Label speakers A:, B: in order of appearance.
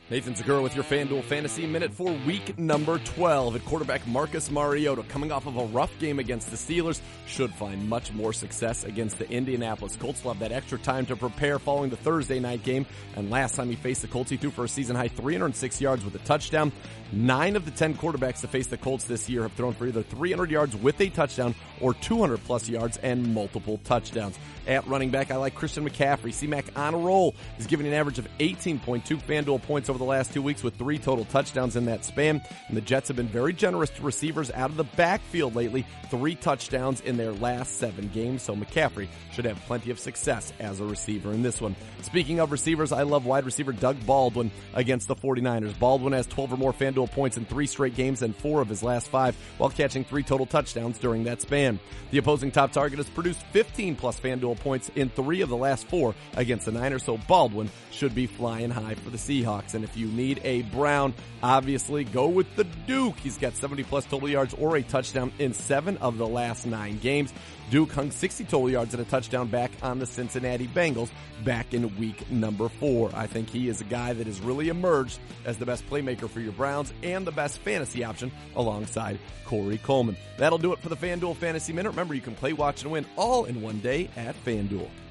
A: Nathan Segura with your FanDuel Fantasy Minute for week number 12. At quarterback, Marcus Mariota, coming off of a rough game against the Steelers, should find much more success against the Indianapolis Colts. Will have that extra time to prepare following the Thursday night game. And last time he faced the Colts, he threw for a season-high 306 yards with a touchdown. 9 of the 10 quarterbacks to face the Colts this year have thrown for either 300 yards with a touchdown or 200-plus yards and multiple touchdowns. At running back, I like Christian McCaffrey. C-Mac on a roll. He's giving an average of 18.2 FanDuel points over the last 2 weeks with 3 total touchdowns in that span. And the Jets have been very generous to receivers out of the backfield lately. 3 touchdowns in their last 7 games. So McCaffrey should have plenty of success as a receiver in this one. Speaking of receivers, I love wide receiver Doug Baldwin against the 49ers. Baldwin has 12 or more FanDuel points in 3 straight games and 4 of his last 5 while catching 3 total touchdowns during that span. The opposing top target has produced 15 plus FanDuel points in 3 of the last 4 against the Niners, so Baldwin should be flying high for the Seahawks. And if you need a Brown, obviously go with the Duke. He's got 70 plus total yards or a touchdown in 7 of the last 9 games. Duke hung 60 total yards and a touchdown back on the Cincinnati Bengals back in week number 4. I think he is a guy that has really emerged as the best playmaker for your Browns and the best fantasy option alongside Corey Coleman. That'll do it for the FanDuel Fantasy Minute. Remember, you can play, watch, and win all in one day at FanDuel.